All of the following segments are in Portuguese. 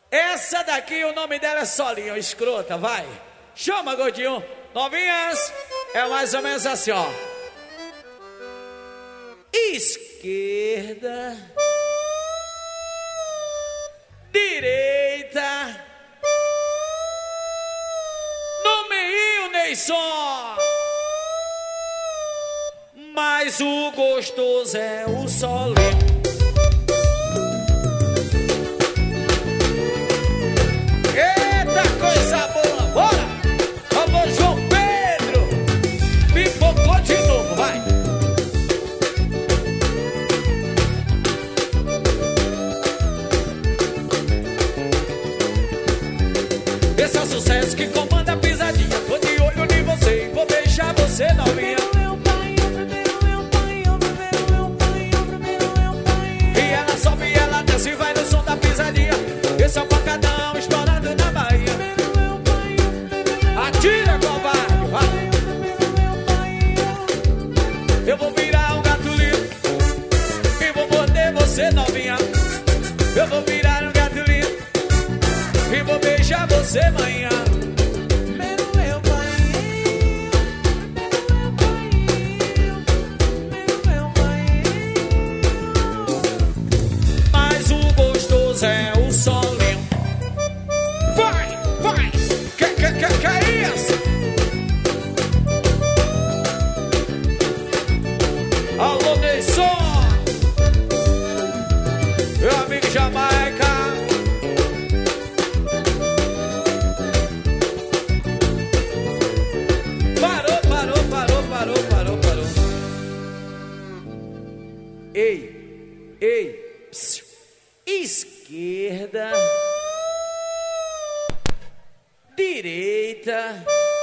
Essa daqui, o nome dela é Solinho, escrota, vai. Chama, gordinho. Novinhas, é mais ou menos assim, ó. Esquerda, direita, no meio, Neisson. Mas o gostoso é o Solinho. Esse é o sucesso que comanda a pisadinha. Tô de olho em você e vou deixar você novinha. E ela sobe e ela desce e vai no som da pisadinha. Esse é o pancadão estourando na Bahia. Atira, covarde, vai. Eu vou virar um gato lindo e vou morder você novinha. Eu vou virar um gato lindo e vou beijar você, manhã. Mas o gostoso é o Solinho. Vai, vai. Que é isso? Alô, Neisson. Meu amigo Jamaica. Ei, psiu. Esquerda, direita,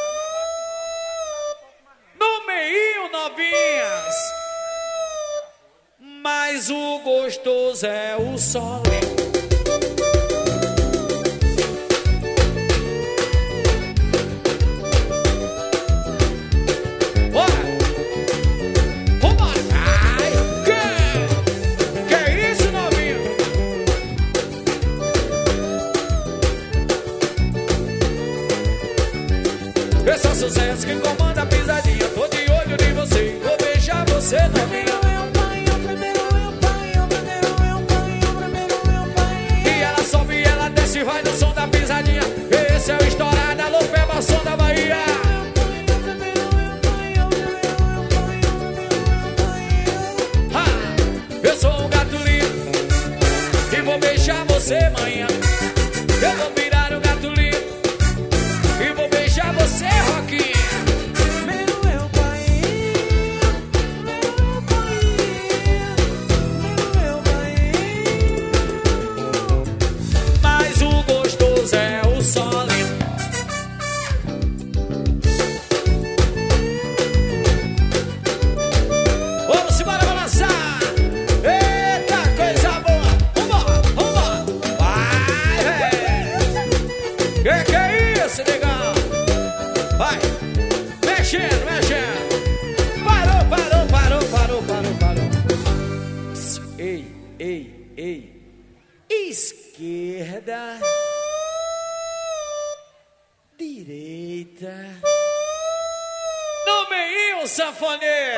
no meio, novinhas. Mas o gostoso é o Solinho. Esse é o sucesso que comanda a pisadinha. Tô de olho em você, vou beijar você novinha. E ela sobe e ela desce e vai no som da pisadinha. Esse é o estourado, alô, peba, som da Bahia. Eu sou um gato lindo e vou beijar você, manhã. Eu vou virar um gato lindo e vou beijar você, Roquinha. Mas o gostoso é o Solinho. Vamos embora balançar. Eita, coisa boa. Vambora, vambora. Vai, velho. Que é isso, negão? Vai, mexendo, mexendo. Parou. Ei. Esquerda, direita, no meio, sanfoneiro.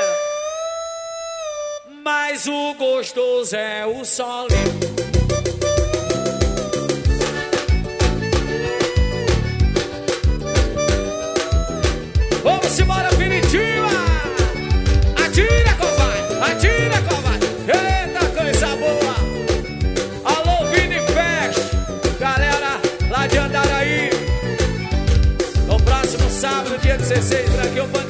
Mas o gostoso é o Solinho. Vamos embora, Finitiva. Atira, covarde. Atira, covarde. Eita, coisa boa. Alô, Vini Fest. Galera lá de Andaraí. No próximo sábado, dia 16, aqui o